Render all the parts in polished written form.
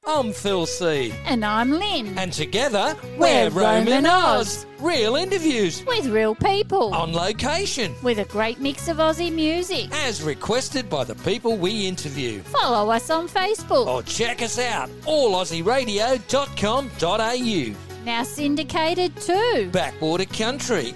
I'm Phil C. And I'm Lynn. And together, We're Roman Roman Oz. Real interviews. With real people. On location. With a great mix of Aussie music. As requested by the people we interview. Follow us on Facebook. Or check us out, allaussieradio.com.au. Now syndicated too. Backwater Country,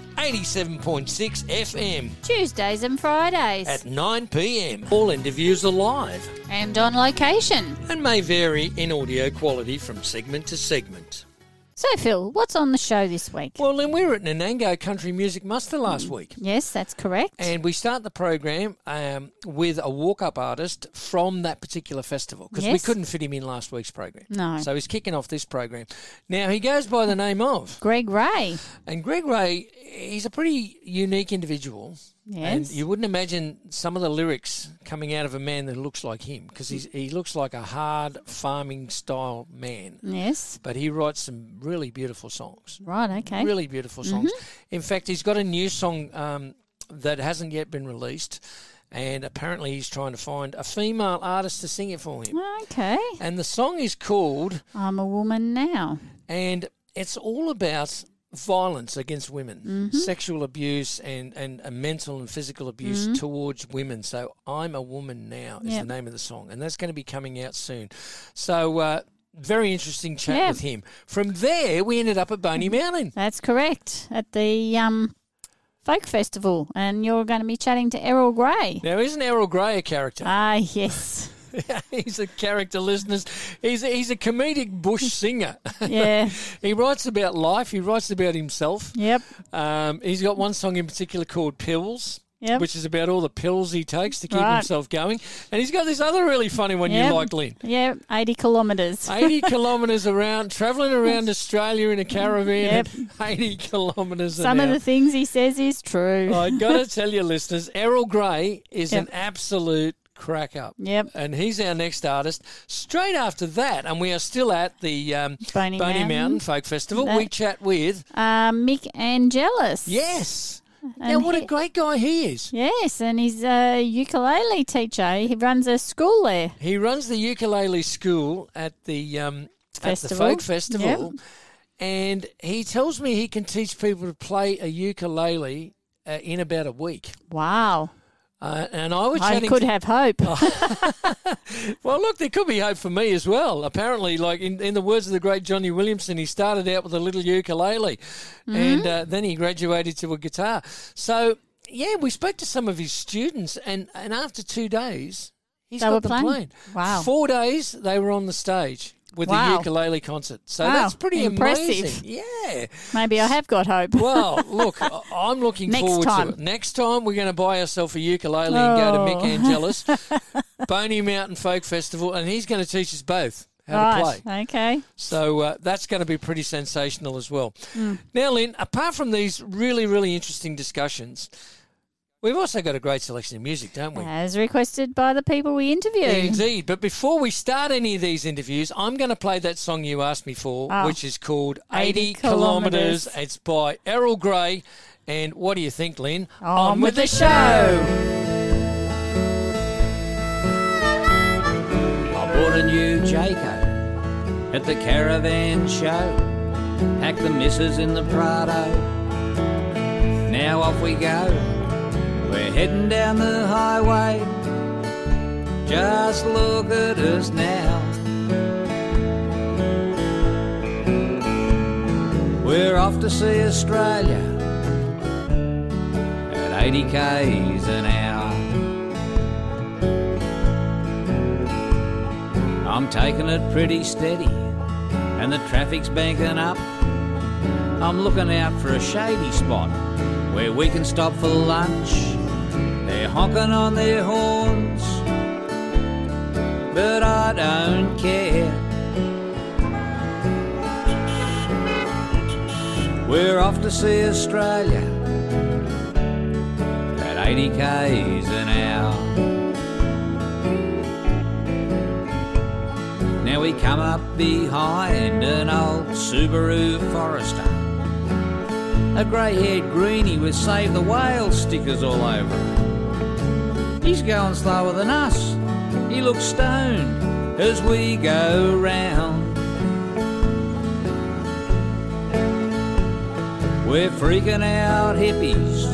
87.6 FM. Tuesdays and Fridays. At 9 p.m. All interviews are live. And on location. And may vary in audio quality from segment to segment. So, Phil, what's on the show this week? Well, then we were at Nanango Country Music Muster last week. Yes, that's correct. And we start the program with a walk-up artist from that particular festival because we couldn't fit him in last week's program. No. So he's kicking off this program. Now, he goes by the name of... Greg Ray. And Greg Ray, he's a pretty unique individual. Yes. And you wouldn't imagine some of the lyrics coming out of a man that looks like him because he looks like a hard farming style man. Yes. But he writes some really beautiful songs. Right, okay. Really beautiful songs. In fact, he's got a new song that hasn't yet been released, and apparently he's trying to find a female artist to sing it for him. Okay. And the song is called I'm a Woman Now. And it's all about violence against women, sexual abuse and mental and physical abuse towards women. So I'm a Woman Now is the name of the song, and that's going to be coming out soon. So very interesting chat with him. From there, we ended up at Boney Mountain. That's correct, at the Folk Festival, and you're going to be chatting to Errol Gray. Now, isn't Errol Gray a character? Ah, yes. He's a character, listeners. He's a comedic bush singer. Yeah. He writes about life. He writes about himself. Yep. He's got one song in particular called Pills, which is about all the pills he takes to keep himself going. And he's got this other really funny one you like, Lynn. Yeah, 80 kilometres. 80 kilometres around, travelling around Australia in a caravan, 80 kilometres an hour. Some of the things he says is true. I've got to tell you, listeners, Errol Gray is an absolute crack up. Yep. And he's our next artist. Straight after that, and we are still at the Boney Mountain Folk Festival, we chat with... Mick Angelis. Yes. And now, what a great guy he is. Yes, and he's a ukulele teacher. He runs a school there. He runs the ukulele school at the Folk Festival. Yep. And he tells me he can teach people to play a ukulele in about a week. Wow. And I was I chatting could have hope. Well, look, there could be hope for me as well. Apparently, like in the words of the great Johnny Williamson, he started out with a little ukulele and then he graduated to a guitar. So, yeah, we spoke to some of his students and after 2 days, he's got them playing. Wow. 4 days, they were on the stage with the ukulele concert. So that's pretty impressive. amazing. Yeah. Maybe I have got hope. Well, look, I'm looking forward to it. Next time, we're going to buy ourselves a ukulele and go to Mick Angelis, Boney Mountain Folk Festival, and he's going to teach us both how to play. Okay. So that's going to be pretty sensational as well. Now, Lynn, apart from these really, really interesting discussions, we've also got a great selection of music, don't we? As requested by the people we interview. Indeed. But before we start any of these interviews, I'm going to play that song you asked me for, which is called 80 Kilometres. It's by Errol Gray. And what do you think, Lynn? On with the show. I bought a new Jayco at the caravan show. Packed the missus in the Prado. Now off we go. We're heading down the highway. Just look at us now. We're off to see Australia at 80 k's an hour. I'm taking it pretty steady and the traffic's banking up. I'm looking out for a shady spot where we can stop for lunch. They're honking on their horns, but I don't care. We're off to see Australia at 80 k's an hour. Now we come up behind an old Subaru Forester, a grey-haired greenie with Save the Whale stickers all over him. He's going slower than us. He looks stoned as we go round. We're freaking out hippies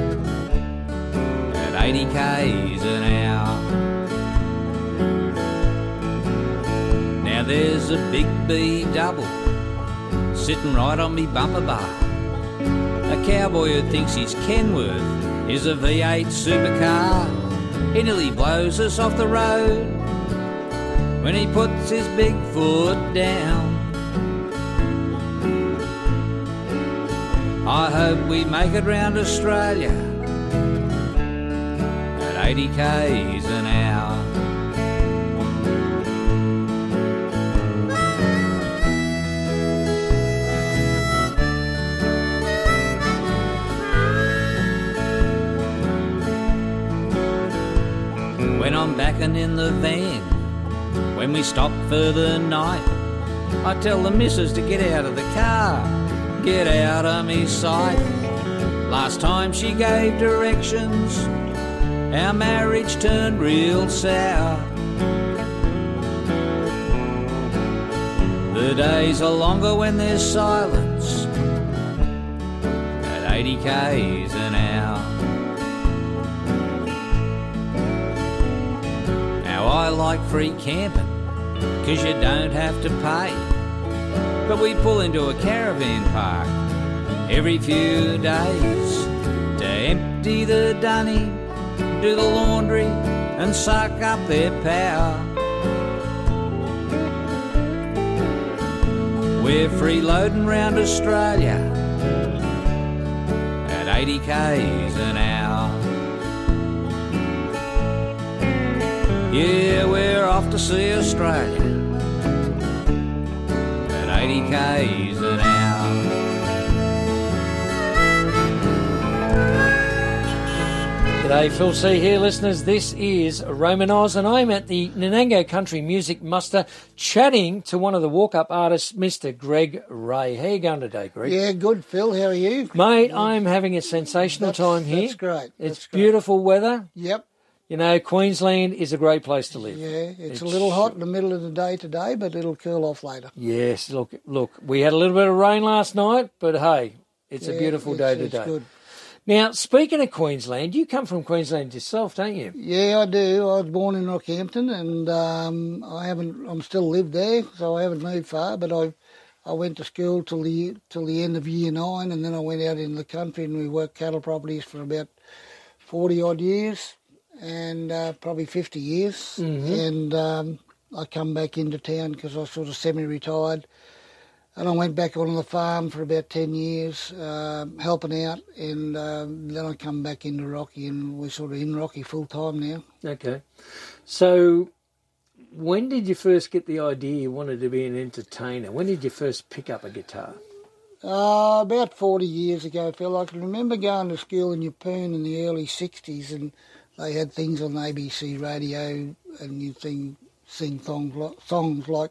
at 80 k's an hour. Now there's a big B double sitting right on me bumper bar. A cowboy who thinks he's Kenworth is a V8 supercar. He nearly blows us off the road when he puts his big foot down. I hope we make it round Australia at 80 k's an hour. When I'm backing in the van, when we stop for the night, I tell the missus to get out of the car, get out of me sight. Last time she gave directions, our marriage turned real sour. The days are longer when there's silence at 80 k's an hour. Now I like free camping, 'cause you don't have to pay. But we pull into a caravan park every few days to empty the dunny, do the laundry and suck up their power. We're freeloading round Australia at 80 k's an hour. Yeah, we're off to see Australia at 80 k's an hour. G'day, Phil C here, listeners. This is Roman Oz, and I'm at the Nanango Country Music Muster chatting to one of the walk-up artists, Mr. Greg Ray. How you going today, Greg? Yeah, good, Phil. How are you? Mate, I'm having a sensational time here. That's great. It's beautiful weather. Yep. You know, Queensland is a great place to live. Yeah, it's a little hot in the middle of the day today, but it'll cool off later. Yes, look, we had a little bit of rain last night, but hey, it's a beautiful day today. It's good. Now, speaking of Queensland, you come from Queensland yourself, don't you? Yeah, I do. I was born in Rockhampton, and I'm still live there, so I haven't moved far. But I went to school till the end of year 9, and then I went out in the country and we worked cattle properties for about 40 odd years, and probably 50 years. Mm-hmm. And I come back into town because I was sort of semi-retired. And I went back on the farm for about 10 years, helping out, and then I come back into Rocky, and we're sort of in Rocky full-time now. Okay. So when did you first get the idea you wanted to be an entertainer? When did you first pick up a guitar? About 40 years ago, Phil. I can remember going to school in Yeppoon in the early 60s, and they had things on ABC radio, and you'd sing songs like...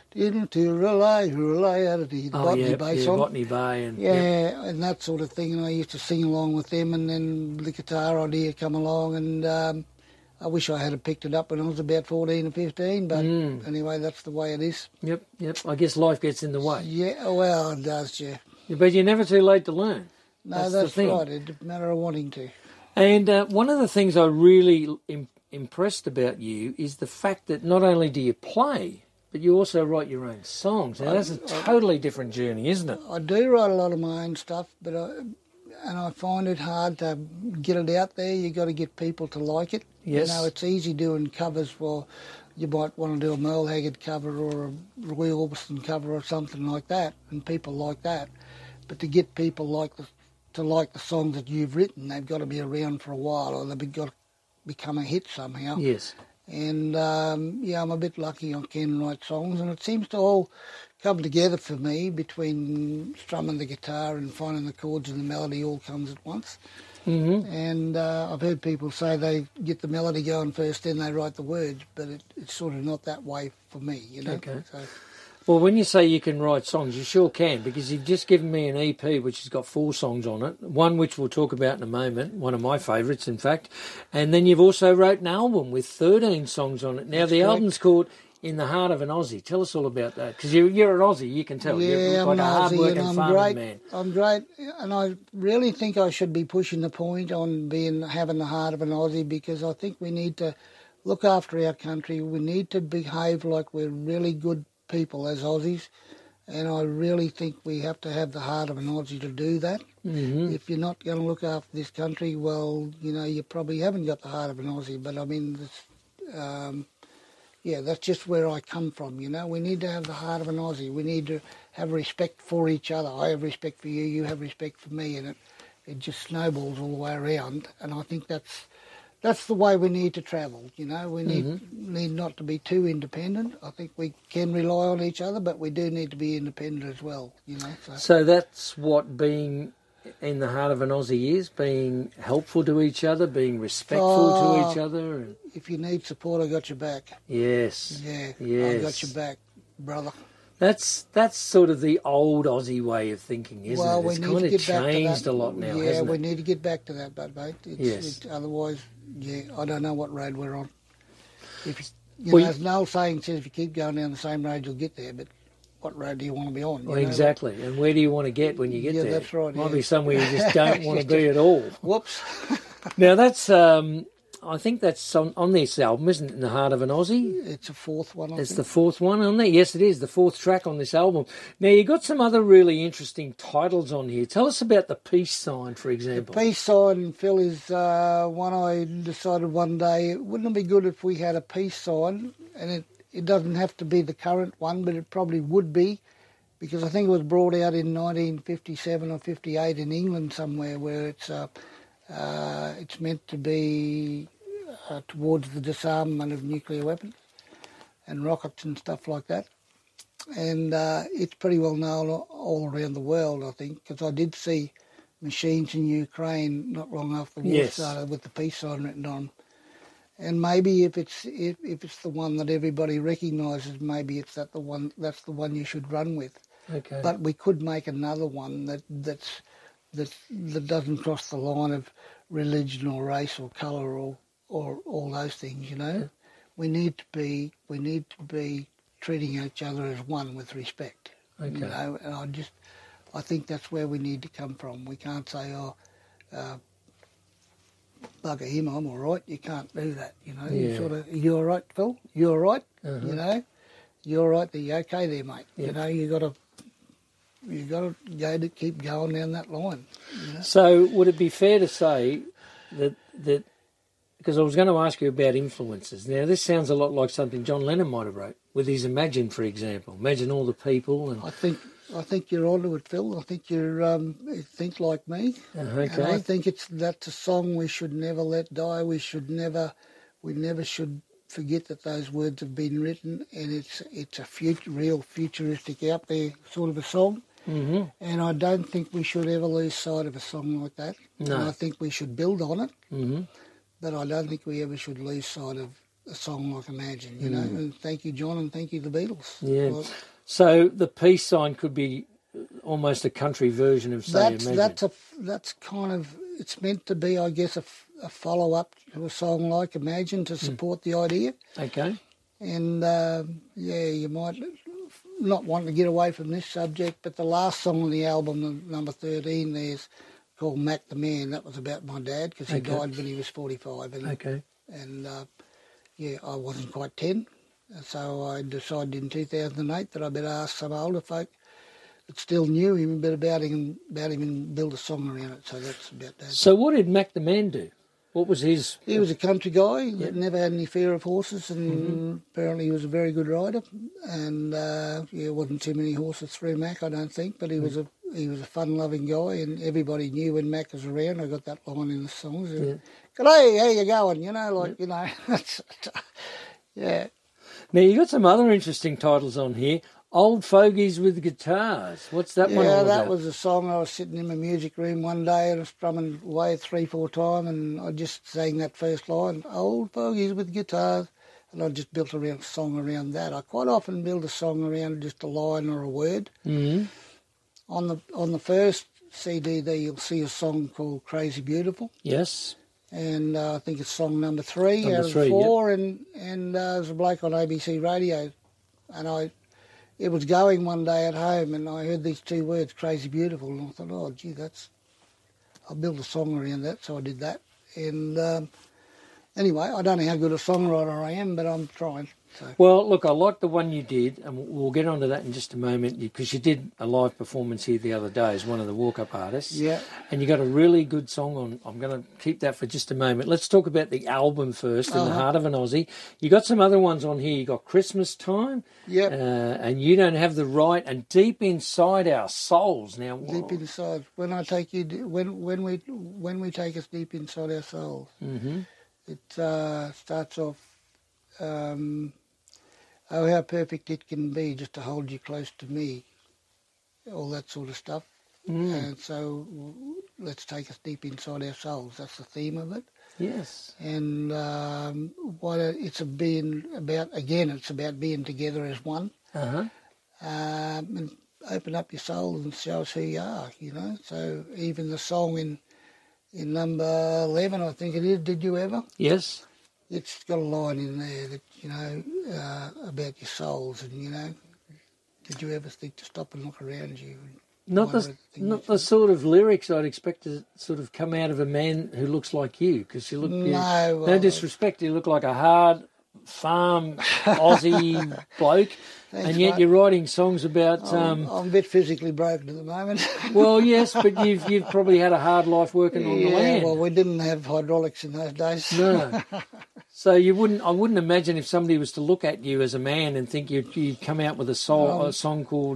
to relay out of the Botany Bay song. Botany Bay. And that sort of thing. And I used to sing along with them, and then the guitar idea come along, and I wish I had picked it up when I was about 14 or 15, but anyway, that's the way it is. Yep. I guess life gets in the way. Yeah, well, it does, yeah. But you're never too late to learn. No, that's right. It's a matter of wanting to. And one of the things I really impressed about you is the fact that not only do you play, but you also write your own songs. Now, that's a totally different journey, isn't it? I do write a lot of my own stuff, but I find it hard to get it out there. You got to get people to like it. Yes. You know, it's easy doing covers for, you might want to do a Merle Haggard cover or a Roy Orbison cover or something like that, and people like that. But to get people to like the songs that you've written, they've got to be around for a while, or they've got to become a hit somehow. Yes. And, I'm a bit lucky I can write songs, and it seems to all come together for me between strumming the guitar and finding the chords, and the melody all comes at once. Mm-hmm. And I've heard people say they get the melody going first, then they write the words, but it's sort of not that way for me, you know. Okay. So, well, when you say you can write songs, you sure can, because you've just given me an EP which has got 4 songs on it, one which we'll talk about in a moment, one of my favourites, in fact, and then you've also wrote an album with 13 songs on it. Now, the album's called in the heart of an Aussie. Tell us all about that, because you're an Aussie, you can tell. Yeah, you're like I'm a an Aussie hard-working and I'm farming great. man. I'm great, and I really think I should be pushing the point on having the heart of an Aussie, because I think we need to look after our country. We need to behave like we're really good people as Aussies, and I really think we have to have the heart of an Aussie to do that. Mm-hmm. If you're not going to look after this country, well, you probably haven't got the heart of an Aussie. But I mean, that's just where I come from. We need to have the heart of an Aussie. We need to have respect for each other. I have respect for you. You have respect for me, and it just snowballs all the way around. And I think that's the way we need to travel. We need not to be too independent. I think we can rely on each other, but we do need to be independent as well. So that's what being in the heart of an Aussie is: being helpful to each other, being respectful to each other. And if you need support, I got your back. Yes. Yeah. Yes. I got your back, brother. That's sort of the old Aussie way of thinking, isn't it? It's kind of changed a lot now, hasn't it? Yeah, we need to get back to that, mate. Otherwise, I don't know what road we're on. There's an old saying says if you keep going down the same road, you'll get there, but what road do you want to be on? Exactly. And where do you want to get when you get there? Yeah, that's right. Might be somewhere you just don't want to be at all. Whoops. Now, that's... I think that's on this album, isn't it? In the Heart of an Aussie. It's the fourth one. It's the fourth one on there. Yes, it is the fourth track on this album. Now you got some other really interesting titles on here. Tell us about the Peace Sign, for example. The Peace Sign, Phil, is one I decided one day. Wouldn't it be good if we had a peace sign? And it doesn't have to be the current one, but it probably would be, because I think it was brought out in 1957 or 58 in England somewhere, where it's meant to be towards the disarmament of nuclear weapons and rockets and stuff like that. And it's pretty well known all around the world, I think, because I did see machines in Ukraine not long after the war started with the peace sign written on. And maybe if it's the one that everybody recognises, maybe it's that's the one you should run with. Okay. But we could make another one that doesn't cross the line of religion or race or colour or all those things. We need to be treating each other as one with respect. Okay. And I think that's where we need to come from. We can't say, bugger him, I'm all right. You can't do that. Yeah. You all right, Phil? You all right? Uh-huh. You all right? You okay there, mate? Yeah. You got to keep going down that line. So would it be fair to say that because I was going to ask you about influences. Now this sounds a lot like something John Lennon might have wrote with his Imagine, for example. Imagine all the people. And I think you're onto it, Phil. I think you think like me. Okay. And I think that's a song we should never let die. We never should forget that those words have been written, and it's a real futuristic out there sort of a song. Mm-hmm. And I don't think we should ever lose sight of a song like that. No. And I think we should build on it. Mm-hmm. But I don't think we ever should lose sight of a song like Imagine, And thank you, John, and thank you, the Beatles. Yeah. So the peace sign could be almost a country version of, say, Imagine. That's kind of, it's meant to be, I guess, a follow-up to a song like Imagine to support the idea. Okay. And, you might not want to get away from this subject, but the last song on the album, number 13, there's called Mac the Man. That was about my dad, because he died when he was 45. And I wasn't quite 10. So I decided in 2008 that I better ask some older folk that still knew him a bit about him and build a song around it. So that's about that. So what did Mac the Man do? What was his... He was a country guy that never had any fear of horses, and apparently he was a very good rider. And wasn't too many horses through Mac, I don't think, but he was a fun-loving guy, and everybody knew when Mac was around. I got that line in the songs. G'day, how you going? Yeah. Now, you got some other interesting titles on here. Old Fogies with Guitars. What's that one all about? Yeah, that was a song. I was sitting in my music room one day and I was strumming away 3-4 times, and I just sang that first line, Old Fogies with Guitars, and I just built a song around that. I quite often build a song around just a line or a word. Mm-hmm. On the first CD there, you'll see a song called Crazy Beautiful. Yes. and I think it's song number 3 Number out of 3, 4, and there's a bloke on ABC Radio, and it was going one day at home, and I heard these 2 words, Crazy Beautiful, and I thought, oh, gee, I'll build a song around that, so I did that, and anyway, I don't know how good a songwriter I am, but I'm trying. So. Well, look, I like the one you did, and we'll get onto that in just a moment, because you did a live performance here the other day as one of the walk-up artists. Yeah. And you got a really good song on. I'm going to keep that for just a moment. Let's talk about the album first, In the Heart of an Aussie. You got some other ones on here. You got Christmas Time. Yep. And You Don't Have the Right, and Deep Inside Our Souls. Now, deep inside, when I take you, when we take us deep inside our souls, it starts off. Oh, how perfect it can be just to hold you close to me, all that sort of stuff. And so let's take us deep inside our souls. That's the theme of it. Yes. And what it's about being together as one. And open up your soul and show us who you are, you know. So even the song in number 11, I think it is, Did You Ever? Yes. It's got a line in there that, you know, about your souls and, you know, did you ever think to stop and look around you? Not the sort of lyrics I'd expect to sort of come out of a man who looks like you, because you look, no disrespect, you look like a hard farm Aussie bloke. Thanks, and yet mate. You're writing songs about... I'm a bit physically broken at the moment. Well, yes, but you've probably had a hard life working on the land. Well, we didn't have hydraulics in those days. No. So I wouldn't imagine if somebody was to look at you as a man and think you'd come out with a song called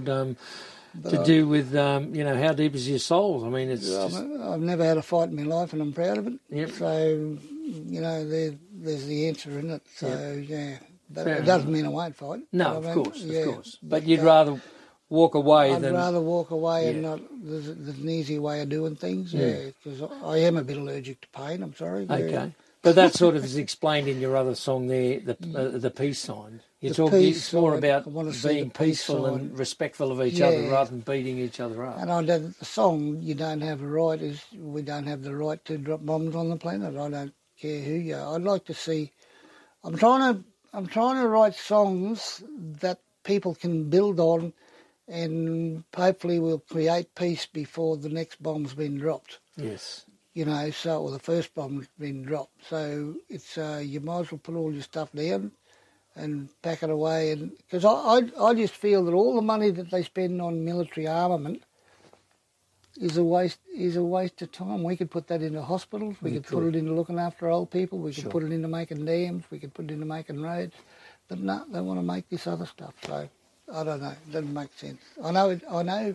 do with, you know, How Deep Is Your Soul? I mean, it's I've never had a fight in my life and I'm proud of it. Yep. So, you know, there's the answer in it. So, yeah. But it doesn't mean I won't fight. No, of course. But you'd rather walk away I'd rather walk away and not... There's an easy way of doing things, because I am a bit allergic to pain, I'm sorry. Okay. But that sort of is explained in your other song there, the peace sign. It's more about being peaceful and respectful of each other rather than beating each other up. And the song, You Don't Have a Right, is we don't have the right to drop bombs on the planet. I don't care who you are. I'd like to see... I'm trying to write songs that people can build on, and hopefully we'll create peace before the next bomb's been dropped. Yes. You know, or the first bomb's been dropped. So it's you might as well put all your stuff down and pack it away. And because I just feel that all the money that they spend on military armament is a waste of time. We could put that into hospitals. We could put it into looking after old people. We could put it into making dams. We could put it into making roads. But no, they want to make this other stuff. So I don't know. It doesn't make sense. I know.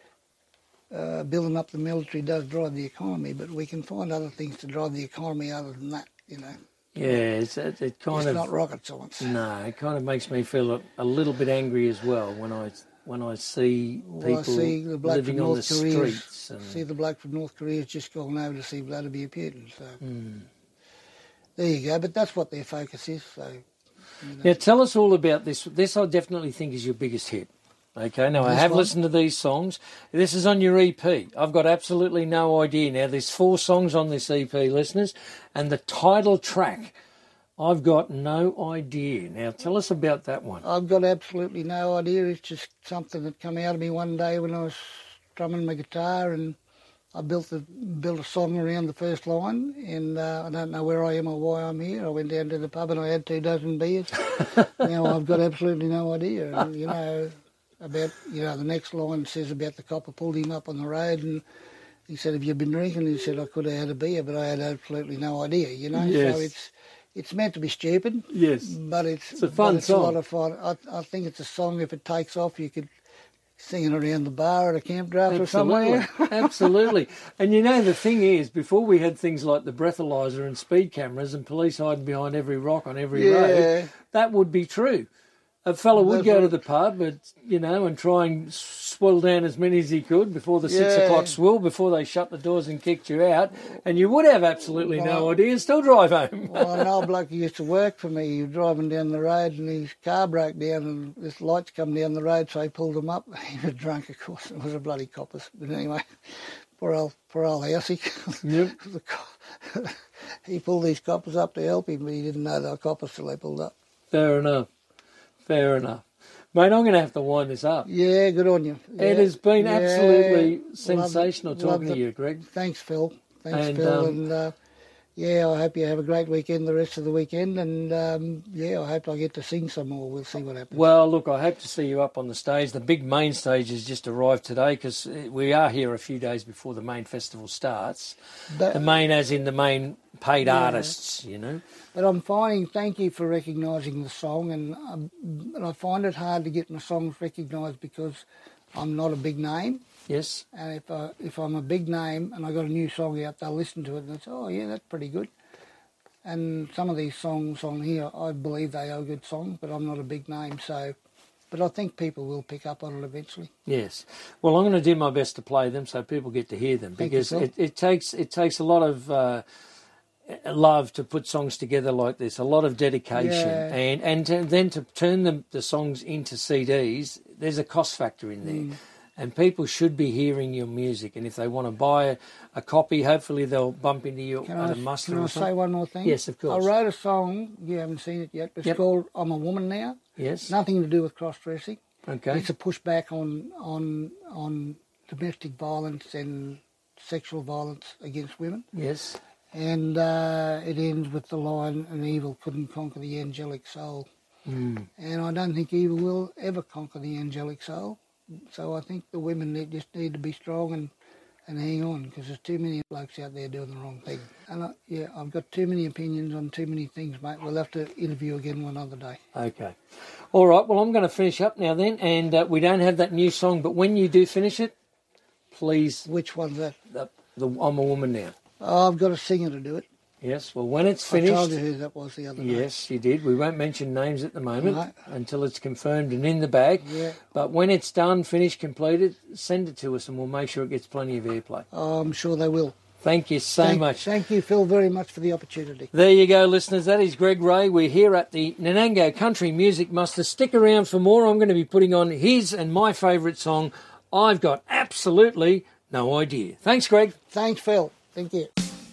Building up the military does drive the economy, but we can find other things to drive the economy other than that. You know. Yeah, it's not rocket science. No, it kind of makes me feel a little bit angry as well when I see people living on the streets. See the bloke from North Korea's just gone over to see Vladimir Putin. So there you go. But that's what their focus is. So you know. Now tell us all about this. This I definitely think is your biggest hit. Okay, now I have listened to these songs. This is on your EP. I've got absolutely no idea. Now there's 4 songs on this EP, listeners, and the title track, I've got no idea. Now tell us about that one. I've got absolutely no idea. It's just something that came out of me one day when I was strumming my guitar, and I built a song around the first line, and I don't know where I am or why I'm here. I went down to the pub and I had 2 dozen beers. Now I've got absolutely no idea. And, you know... the next line says about the copper pulled him up on the road, and he said, "Have you been drinking?" He said, "I could have had a beer, but I had absolutely no idea." You know, yes. So it's meant to be stupid. Yes, but it's a fun song. A lot of fun. I think it's a song. If it takes off, you could sing it around the bar at a camp draft or somewhere. Absolutely. And you know, the thing is, before we had things like the breathalyzer and speed cameras and police hiding behind every rock on every road, that would be true. A fella would go to the pub, and try and swill down as many as he could before the 6 o'clock swill, before they shut the doors and kicked you out, and you would have absolutely no idea and still drive home. Well, an old bloke who used to work for me, he was driving down the road and his car broke down and this lights come down the road, so he pulled him up. He was drunk, of course. It was a bloody coppers. But anyway, poor old Housey. Yep. He pulled these coppers up to help him, but he didn't know they were coppers till they pulled up. Fair enough. Mate, I'm going to have to wind this up. Yeah, good on you. Yeah. It has been absolutely sensational talking to you, Greg. Thanks, Phil. Phil. And I hope you have a great weekend the rest of the weekend. And, I hope I get to sing some more. We'll see what happens. Well, look, I hope to see you up on the stage. The big main stage has just arrived today because we are here a few days before the main festival starts. The main as in the main paid artists, you know. But I'm finding, thank you for recognising the song, and I find it hard to get my songs recognised because I'm not a big name. Yes. And if I'm a big name and I got a new song out, they'll listen to it and they'll say, oh yeah, that's pretty good. And some of these songs on here, I believe they are good songs, but I'm not a big name, so. But I think people will pick up on it eventually. Yes. Well, I'm going to do my best to play them so people get to hear them because it takes a lot of love to put songs together like this, a lot of dedication, and then to turn the songs into CDs, there's a cost factor in there. And people should be hearing your music, and if they want to buy a copy, hopefully they'll bump into you at a muster. Can I say one more thing? Yes, of course. I wrote a song, you haven't seen it yet, it's called I'm a Woman Now. Yes. Nothing to do with cross-dressing. Okay. It's a pushback on domestic violence and sexual violence against women. Yes. And it ends with the line, "An evil couldn't conquer the angelic soul." And I don't think evil will ever conquer the angelic soul. So I think the women just need to be strong and hang on, because there's too many blokes out there doing the wrong thing. And I've got too many opinions on too many things, mate. We'll have to interview again one other day. Okay. All right, well, I'm going to finish up now then, and we don't have that new song, but when you do finish it, please... Which one's that? The I'm a Woman Now. Oh, I've got a singer to do it. Yes, well, when it's finished... I told you who that was the other day. Yes, you did. We won't mention names at the moment until it's confirmed and in the bag. Yeah. But when it's done, finished, completed, send it to us and we'll make sure it gets plenty of airplay. Oh, I'm sure they will. Thank you so much. Thank you, Phil, very much for the opportunity. There you go, listeners. That is Greg Ray. We're here at the Nanango Country Music Muster. Stick around for more. I'm going to be putting on his and my favourite song, I've Got Absolutely No Idea. Thanks, Greg. Thanks, Phil. Thank you.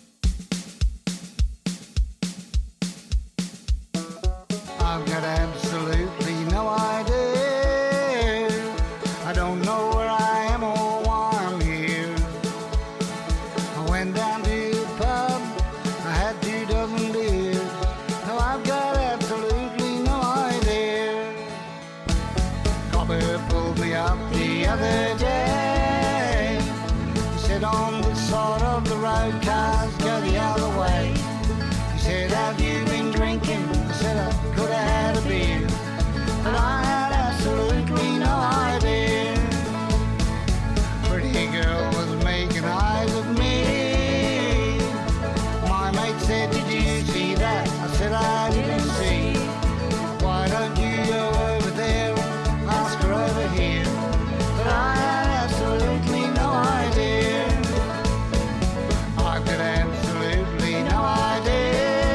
I've got absolutely no idea. I don't know where I am or why I'm here. I went down to the pub, I had 2 dozen beers. No, I've got absolutely no idea. Copper pulled me up the other day. He said on the side of the road, cars go the other way. He said, have you been drinking? I said, I could have had a beer, but I had absolutely no idea. Pretty girl was making eyes at me. My mate said, did you see that? I said, I didn't see. Why don't you go over there and ask her over here? But I had absolutely no idea. I've got absolutely no idea.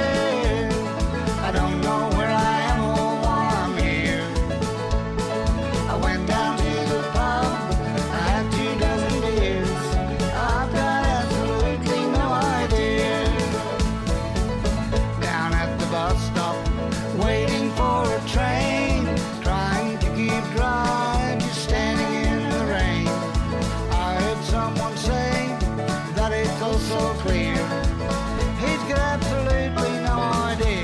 I don't know where I am or why I'm here. I went down to the pub, I had 2 dozen beers. I've got absolutely no idea. Down at the bus stop, waiting for a train, trying to keep dry, just standing in the rain. I heard someone say that it's all so clear. He's got absolutely no idea.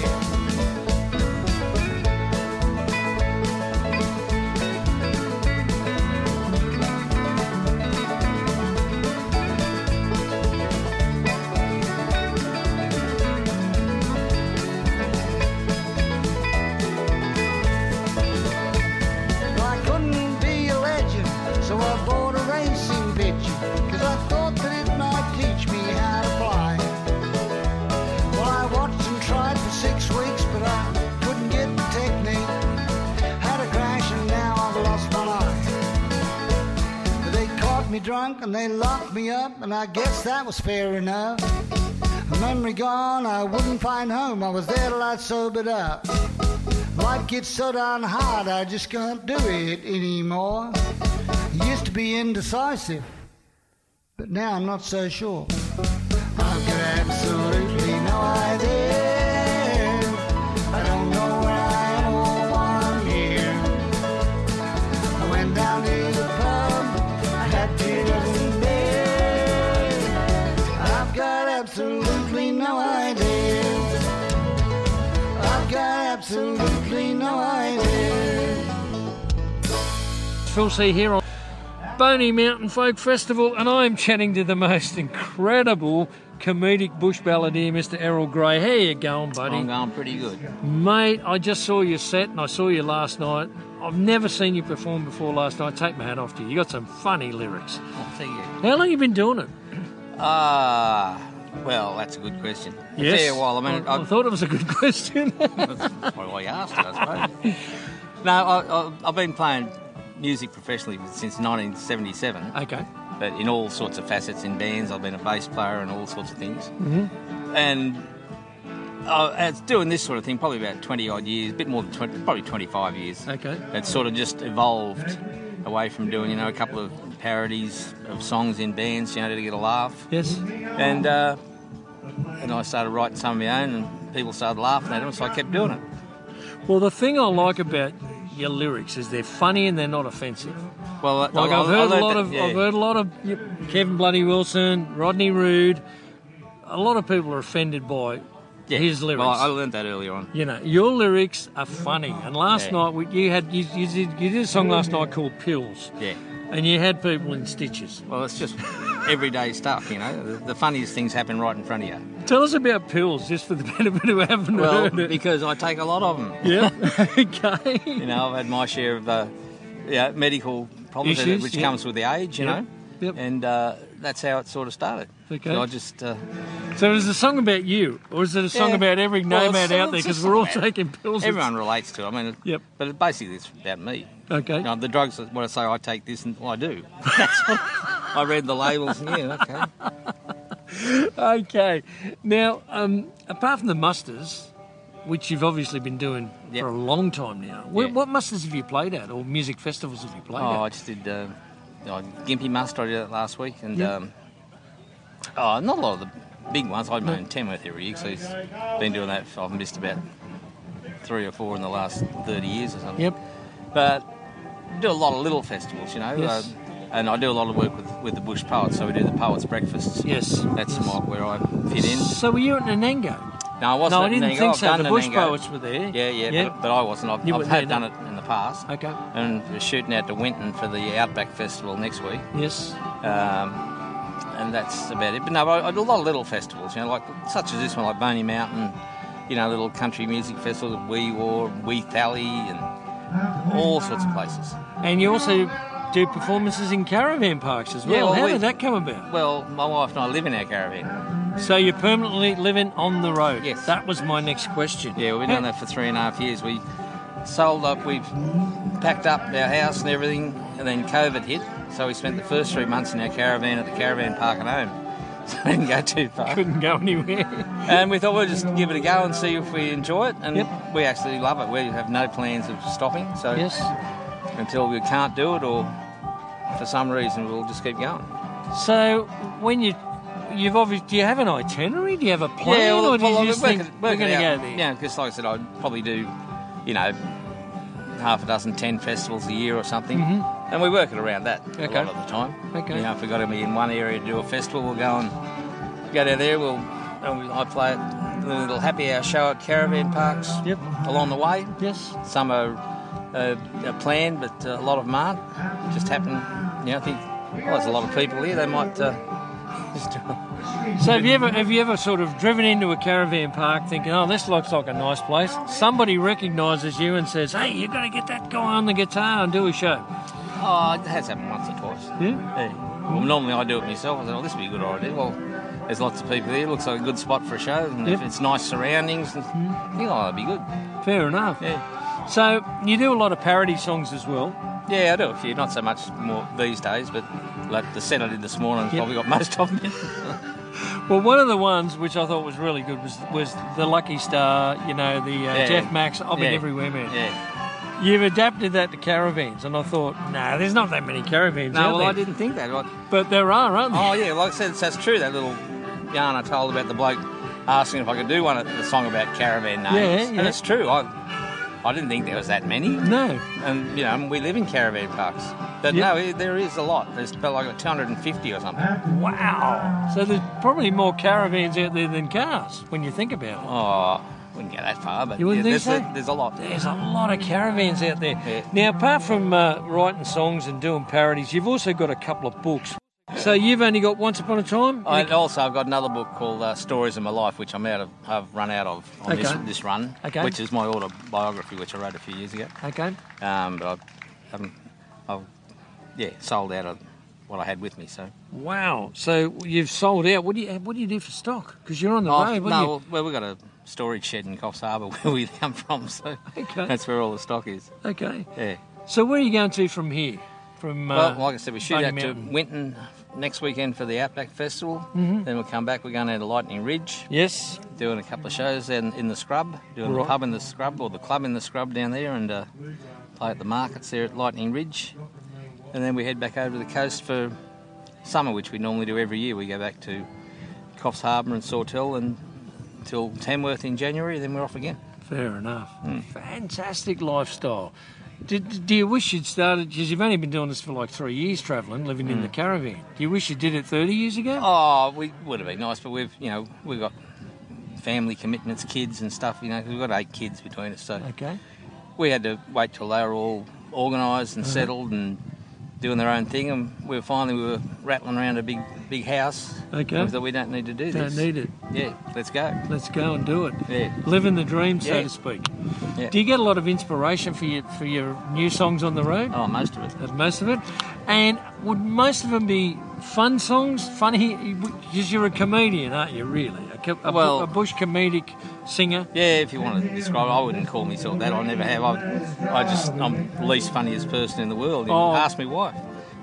I couldn't be a legend, so I bought a racing picture, 'cause I thought that it might teach me how to fly. Well, I watched and tried for 6 weeks, but I couldn't get the technique. Had a crash and now I've lost my life. But they caught me drunk and they locked me up, and I guess that was fair enough. A memory gone, I wouldn't find home, I was there till I sobered up. Life gets so darn hard, I just can't do it anymore. Used to be indecisive, but now I'm not so sure. I've got absolutely no idea. I don't know where I am or why I'm here. I went down to the pub, I had 2 dozen beers. I've got absolutely no idea. I've got absolutely no idea. Phil C here on Boney Mountain Folk Festival, and I'm chatting to the most incredible comedic bush balladeer, Mr. Errol Gray. How you going, buddy? I'm going pretty good. Mate, I just saw your set and I saw you last night. I've never seen you perform before last night. Take my hat off to you. You got some funny lyrics. I'll tell you. How long have you been doing it? Well, that's a good question. Yes. Yeah, well, I mean, I thought it was a good question. that's why you asked it, I suppose. No, I've been playing music professionally since 1977. Okay. But in all sorts of facets in bands. I've been a bass player and all sorts of things. Mm-hmm. And as doing this sort of thing, probably about 20-odd years, a bit more than 20, probably 25 years. Okay. It's sort of just evolved away from doing, a couple of parodies of songs in bands, to get a laugh. Yes. And I started writing some of my own, and people started laughing at them, so I kept doing it. Well, the thing I like about your lyrics is they're funny and they're not offensive. Well, I've heard a lot of Kevin Bloody Wilson, Rodney Roode. A lot of people are offended by his lyrics. Well, I learned that earlier on. Your lyrics are funny. And last night you did a song last night called Pills. Yeah. And you had people in stitches. Well, it's just everyday stuff, The funniest things happen right in front of you. Tell us about Pills, just for the benefit who haven't heard it. Because I take a lot of them. Yeah. Okay. I've had my share of medical problems, issues, which comes with the age, Yep. And that's how it sort of started. Okay. So I just... So is it a song about you, or is it a song about every nomad out there? Because we're all taking pills. Everyone relates to it. I mean, but basically it's about me. Okay. The drugs, when I say I take this, and I do. That's what I read the labels, and okay. Okay. Now, apart from the musters, which you've obviously been doing for a long time now, what musters have you played at, or music festivals have you played at? I just did Gympie Muster. I did that last week, and not a lot of the big ones. I mean, Tamworth every year, so he's been doing that. I've missed about 3 or 4 in the last 30 years or something. Yep. But I do a lot of little festivals, Yes. And I do a lot of work with the Bush Poets, so we do the Poets' Breakfasts. Yes. That's where I fit in. So were you at Nanango? No, I wasn't. No, I didn't think so. The Bush Nanango. Poets were there. Yeah. But I wasn't. I've done it in the past. Okay. And we're shooting out to Winton for the Outback Festival next week. Yes. And that's about it. But no, I do a lot of little festivals, like such as this one, like Boney Mountain, little country music festivals, Wee War, Wee Thally, and all sorts of places. And you also do performances in caravan parks as well. How did that come about? Well, my wife and I live in our caravan. So you're permanently living on the road? Yes. That was my next question. Yeah, we've been doing that for 3.5 years. We sold up, we've packed up our house and everything, and then COVID hit. So we spent the first 3 months in our caravan at the caravan park at home. So we didn't go too far. Couldn't go anywhere. And we thought we'd just give it a go and see if we enjoy it. And we actually love it. We have no plans of stopping. So until we can't do it, or for some reason, we'll just keep going. So when you've obviously, do you have an itinerary? Do you have a plan? Or do you just think we're going to go there? Yeah, because like I said, I'd probably do, half a dozen, 10 festivals a year or something. Mm-hmm. And we work it around that a lot of the time. Okay. If we've got to be in one area to do a festival, we'll go down there. I play a little happy hour show at caravan parks along the way. Yes. Some are planned, but a lot of them aren't. Just happen, I think, there's a lot of people here. They might just do it. So have you ever sort of driven into a caravan park thinking, oh, this looks like a nice place? Somebody recognises you and says, hey, you've got to get that guy on the guitar and do a show. Oh, it has happened once or twice. Yeah? Well, normally I do it myself. I say, this would be a good idea. Well, there's lots of people here. It looks like a good spot for a show. And if it's nice surroundings, I think, that'd be good. Fair enough. Yeah. So you do a lot of parody songs as well? Yeah, I do a few. Not so much more these days, but like the set I did this morning, probably got most of them. Well, one of the ones which I thought was really good was the Lucky Star, the Jeff Max, I've been everywhere, man. Yeah. You've adapted that to caravans, and I thought, nah, there's not that many caravans No, out well, there. I didn't think that. But there are, aren't there? Oh, yeah, like I said, that's true, that little yarn I told about the bloke asking if I could do the song about caravan names. Yeah. And it's true. I didn't think there was that many. No. And, you know, we live in caravan parks. But no, there is a lot. There's about like 250 or something. Wow. So there's probably more caravans out there than cars when you think about it. Oh, wouldn't go that far, but You wouldn't think so? there's a lot. There's a lot of caravans out there. Yeah. Now, apart from writing songs and doing parodies, you've also got a couple of books. So you've only got Once Upon a Time? I've got another book called Stories of My Life, which I've run out of on this run, which is my autobiography, which I wrote a few years ago. Okay. But I've sold out of what I had with me. So Wow. So you've sold out. What do you do for stock? Because you're on the road. well, we've got a storage shed in Coffs Harbour where we come from, so that's where all the stock is. Okay. Yeah. So where are you going to from here? From Well, like I said, we shoot Boney out Mountain. to Winton next weekend for the Outback Festival. Mm-hmm. Then we'll come back. We're going down to Lightning Ridge, Yes. doing a couple of shows in the Scrub, doing the Right. pub in the Scrub or the club in the Scrub down there, and play at the markets there at Lightning Ridge. And then we head back over to the coast for summer, which we normally do every year. We go back to Coffs Harbour and Sawtell until Tamworth in January, then we're off again. Fair enough. Fantastic lifestyle. Do you wish you'd started, because you've only been doing this for like 3 years travelling, living in the caravan. Do you wish you did it 30 years ago? Oh, we would have been nice, but we've got family commitments, kids and stuff. We've got 8 kids between us, so Okay. we had to wait till they were all organised and settled and doing their own thing, and we were rattling around a big house. Okay. That we don't need to do this. Don't need it. Yeah, let's go. Let's go and do it. Yeah. Living the dream, so Yeah. to speak. Yeah. Do you get a lot of inspiration for your new songs on the road? Oh, most of it. That's most of it. And would most of them be fun songs? Funny? Because you're a comedian, aren't you, really? A bush comedic singer? Yeah, if you want to describe it, I wouldn't call myself that. I never have. I'm the least funniest person in the world. Ask me why.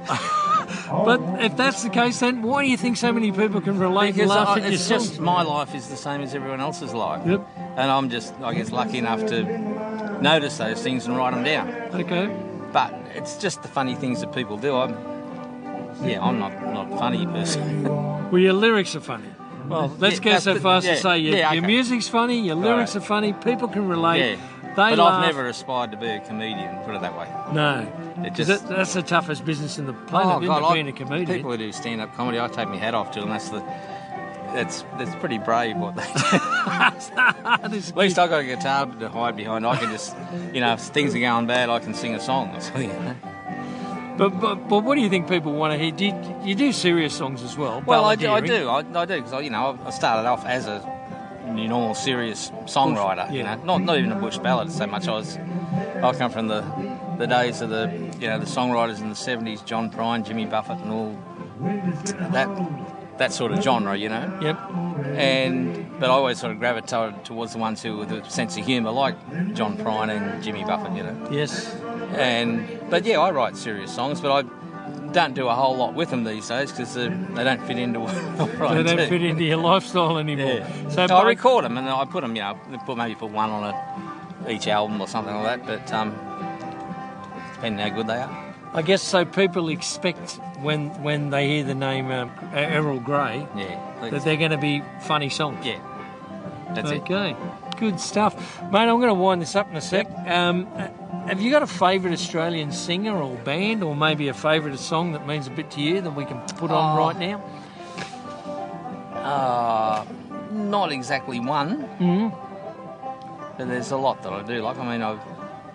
But if that's the case, then why do you think so many people can relate and laugh at your it's songs? just my life is the same as everyone else's life. Yep. And I'm just, I guess, lucky enough to notice those things and write them down. Okay. But it's just the funny things that people do. I'm not a funny person. Well, your lyrics are funny. Well, let's go so far as to say your music's funny, your lyrics are funny, people can relate. Yeah. They But laugh. I've never aspired to be a comedian, put it that way. No. It just- That's the toughest business in the planet, isn't it, being a comedian? People who do stand-up comedy, I take my hat off to them. That's pretty brave what they do. At least I've got a guitar to hide behind. I can just, if things are going bad, I can sing a song. So, But what do you think people want to hear? You do serious songs as well? Well, I do, balladeering. because I started off as a normal serious songwriter. Yeah. Not even a bush ballad so much. I come from the days of the songwriters in the 70s, John Prine, Jimmy Buffett, and all that sort of genre, Yep. But I always sort of gravitated towards the ones who with a sense of humour, like John Prine and Jimmy Buffett, Yes. But I write serious songs, but I don't do a whole lot with them these days because they don't fit into what I do. They don't fit into your lifestyle anymore. Yeah. So I record them and I put them, maybe put one on each album or something like that, but depending how good they are. I guess so people expect when they hear the name Errol Grey that they're going to be funny songs. Yeah, that's it. Okay, good stuff. Mate, I'm going to wind this up in a sec. Have you got a favourite Australian singer or band or maybe a favourite song that means a bit to you that we can put on right now? Not exactly one, but there's a lot that I do like. I mean,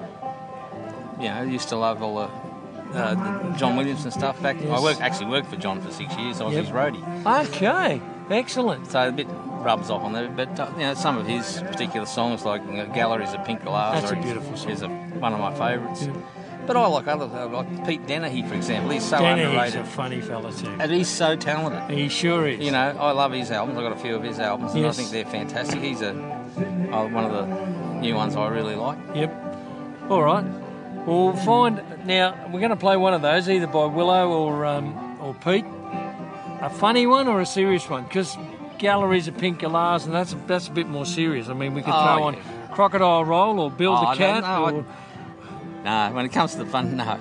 I used to love all the John Williams and stuff back. Yes. I actually worked for John for 6 years. I was his roadie. Okay, excellent. So a bit rubs off on there, but some of his particular songs, like Galleries of Pink Galahs, That's a beautiful song. is one of my favourites. Yeah. But I like others, like Pete Dennehy, for example. He's so Dennehy's underrated, a funny fella too. and he's so talented. He sure is. I love his albums. I've got a few of his albums, and Yes. I think they're fantastic. He's one of the new ones I really like. Yep. All right. We'll find now. We're going to play one of those, either by Willow or Pete. A funny one or a serious one? Because Galleries of Pink Galahs, and that's a bit more serious. I mean, we could throw on Crocodile Roll or Build the Cat. Nah, when it comes to the fun, no.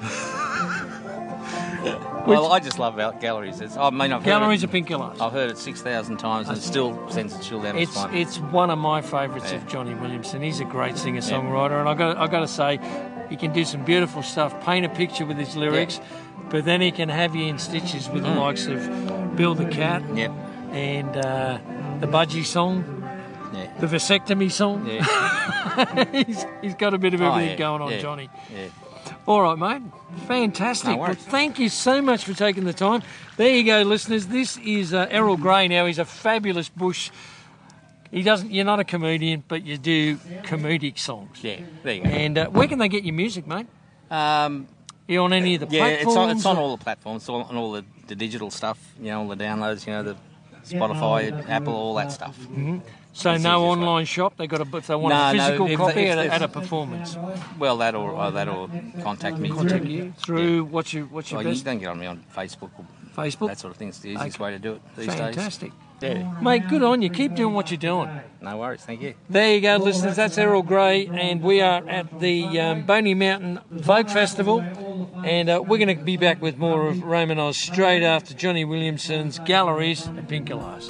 Well, I just love Galleries. Galleries of Pink-Galahs. I've heard it 6,000 times and it still sends a chill down my spine. It's one of my favourites of Johnny Williamson. He's a great singer-songwriter, and I got to say, he can do some beautiful stuff, paint a picture with his lyrics, but then he can have you in stitches with the likes of Bill the Cat and the Budgie song, the Vasectomy song. Yeah. he's got a bit of everything going on, Johnny. Yeah. All right, mate. Fantastic. No worries. Well, thank you so much for taking the time. There you go, listeners. This is Errol Grey now. He's a fabulous bush. You're not a comedian, but you do comedic songs. Yeah, there you go. And where can they get your music, mate? You on any of the platforms? Yeah, it's on all the platforms. It's on all the digital stuff, all the downloads, the Spotify, Apple, all that stuff. Mm-hmm. So no online shop. If they want a physical copy at a performance. Well, that or contact me. Contact you through what's your best? You can get on me on Facebook. That sort of thing. It's the easiest way to do it these days. Fantastic. Yeah. Mate, good on you. Keep doing what you're doing. No worries, thank you. There you go, listeners. That's Errol Grey, and we are at the Boney Mountain Folk Festival, and we're going to be back with more of Roman Oz straight after Johnny Williamson's Galleries at Pink-Galahs.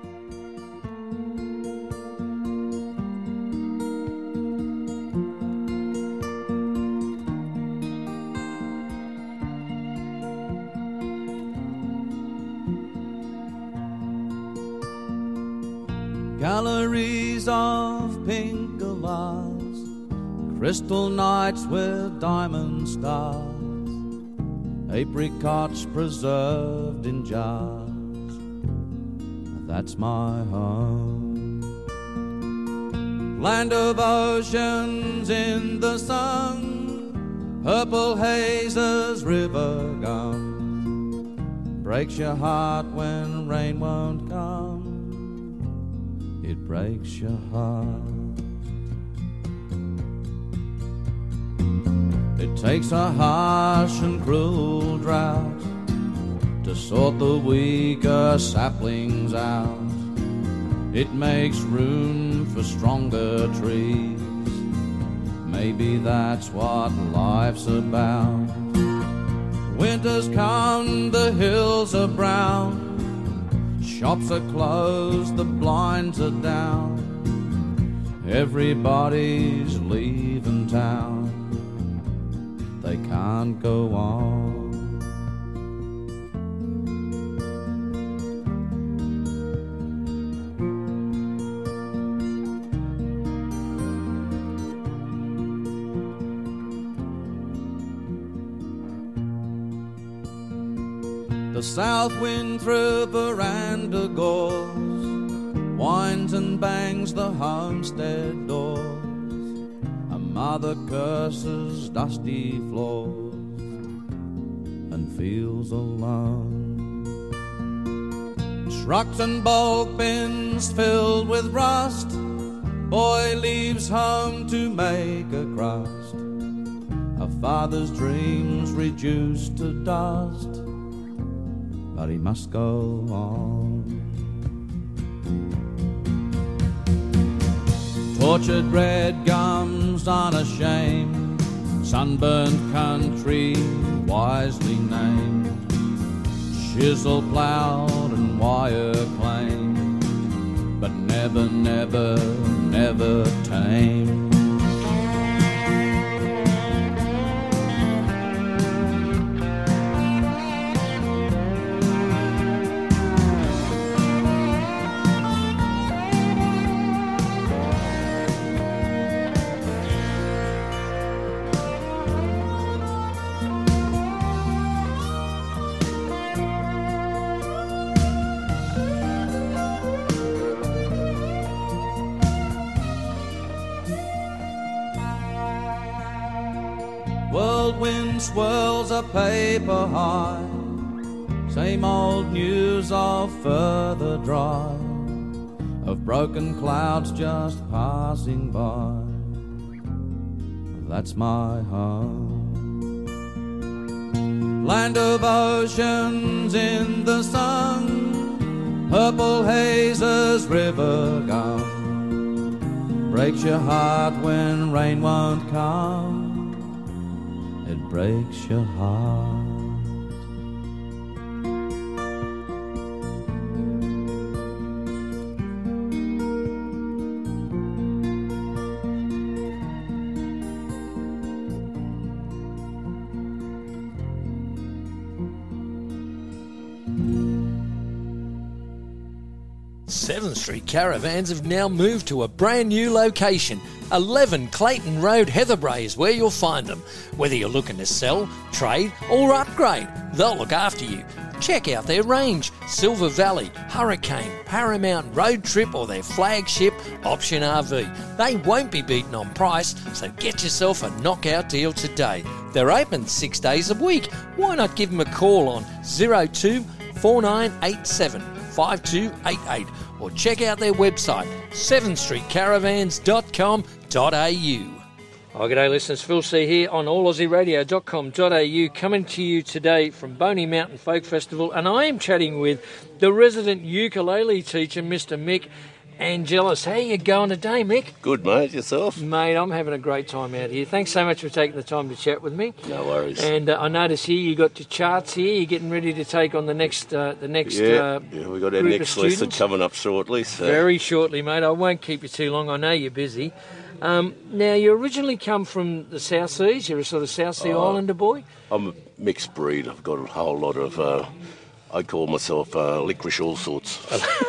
Galleries of Pink-Galahs, crystal nights with diamond stars, apricots preserved in jars. That's my home. Land of oceans in the sun, purple hazes, river gum, breaks your heart when rain won't come. It breaks your heart. It takes a harsh and cruel drought to sort the weaker saplings out. It makes room for stronger trees. Maybe that's what life's about. Winter's come, the hills are brown, shops are closed, the blinds are down. Everybody's leaving town. They can't go on. The south wind through veranda gores, winds and bangs the homestead doors. A mother curses dusty floors and feels alone. Trucks and bulk bins filled with rust, boy leaves home to make a crust. A father's dreams reduced to dust, but he must go on. Tortured red gums unashamed, sunburnt country wisely named, chisel ploughed and wire claimed, but never, never, never tamed. Whirlwind swirls a paper high, same old news of further drive, of broken clouds just passing by. That's my home. Land of oceans in the sun, purple hazes, river gum, breaks your heart when rain won't come. breaks your heart. Seventh Street Caravans have now moved to a brand new location. 11 Clayton Road, Heatherbrae is where you'll find them. Whether you're looking to sell, trade or upgrade, they'll look after you. Check out their range: Silver Valley, Hurricane, Paramount, Road Trip or their flagship Option RV. They won't be beaten on price, so get yourself a knockout deal today. They're open 6 days a week. Why not give them a call on 02 4987 5288 or check out their website 7thstreetcaravans.com.au. Oh, g'day listeners, Phil C here on allaussieradio.com.au, coming to you today from Boney Mountain Folk Festival, and I am chatting with the resident ukulele teacher, Mr. Mick Angelis. How you going today, Mick? Good, mate. Yourself? Mate, I'm having a great time out here. Thanks so much for taking the time to chat with me. No worries. And I notice here you got your charts here. You're getting ready to take on the next. Yeah, we got our next lesson coming up shortly. So. Very shortly, mate. I won't keep you too long. I know you're busy. Now, you originally come from the South Seas. You're a sort of South Sea Islander boy. I'm a mixed breed. I've got a whole lot of. I call myself licorice all sorts.